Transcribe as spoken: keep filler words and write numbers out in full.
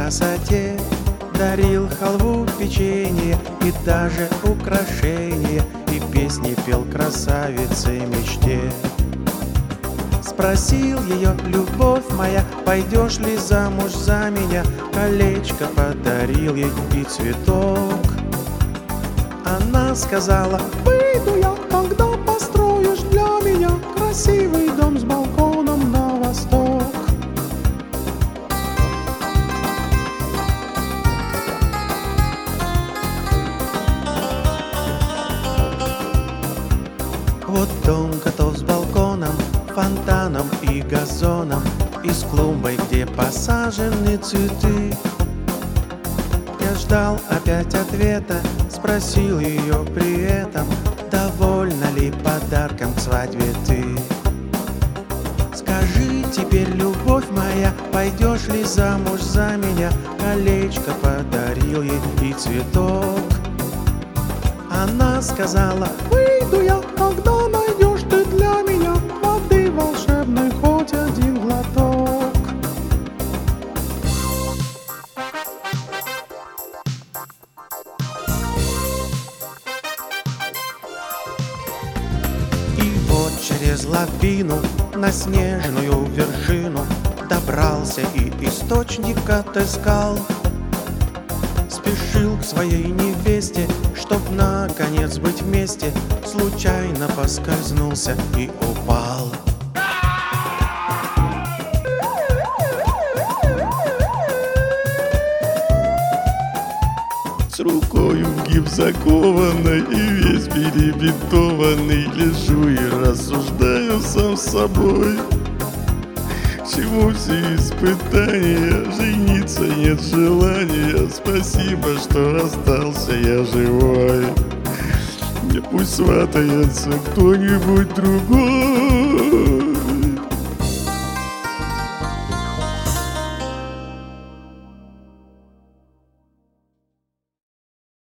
красоте, дарил халву, печенье и даже украшения, и песни пел красавице мечте. Спросил ее: любовь моя, пойдешь ли замуж за меня? Колечко подарил ей и цветок. Она сказала: выйду я, когда построишь для меня красивый дом с балконом на восток. Вот дом готов с балконом, фонтаном и газоном, и с клумбой, где посажены цветы. Я ждал опять ответа, спросил ее при этом: довольна ли подарком к свадьбе ты? Скажи теперь, любовь моя, пойдешь ли замуж за меня? Колечко подарил ей и цветок. Она сказала: выйду я, когда найдешь ты для меня воды волшебной хоть один глоток. И вот через лавину на снежную вершину добрался и источник отыскал. Спешил к своей невесте, чтоб наконец быть вместе, случайно поскользнулся и упал. С рукою в гипс закованной и весь перебинтованный, лежу и рассуждаю сам с собой. К чему все испытания? Жениться нет желания. Спасибо, что остался я живой. Мне пусть сватается кто-нибудь другой.